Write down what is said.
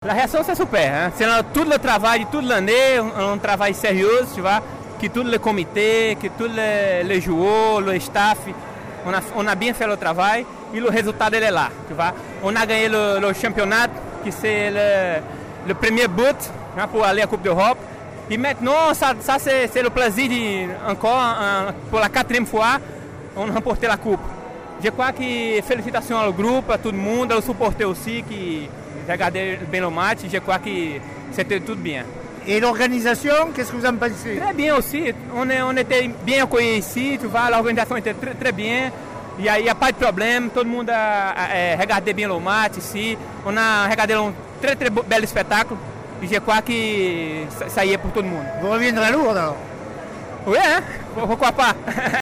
La réaction c'est super, hein? C'est tout le travail, toute l'année, un travail sérieux, tu vois, que tout le comité, que tous les joueurs, le staff, on a bien fait le travail et le résultat il est là, tu vois. On a gagné le championnat, qui c'est le premier but, hein, pour aller à la Coupe d'Europe. Et maintenant, ça c'est le plaisir encore, pour la 4e fois, on a remporté la Coupe. Je crois que félicitations ao groupe, à tout le monde, ao supporter aussi, qui regardait bien le match. Je crois que c'était tout bien. Et l'organisation, qu'est-ce que vous en pensez? Très bien aussi. On était bien accueillis ici, tu vois, l'organisation était très, très bien. Il n'y a pas de problème, tout le monde a regardé bien le match ici. On a regardé un très, très bel spectacle. Et je crois que ça y est pour tout le monde. Vous reviendrez à Lourdes alors? Oui, hein? Pourquoi pas?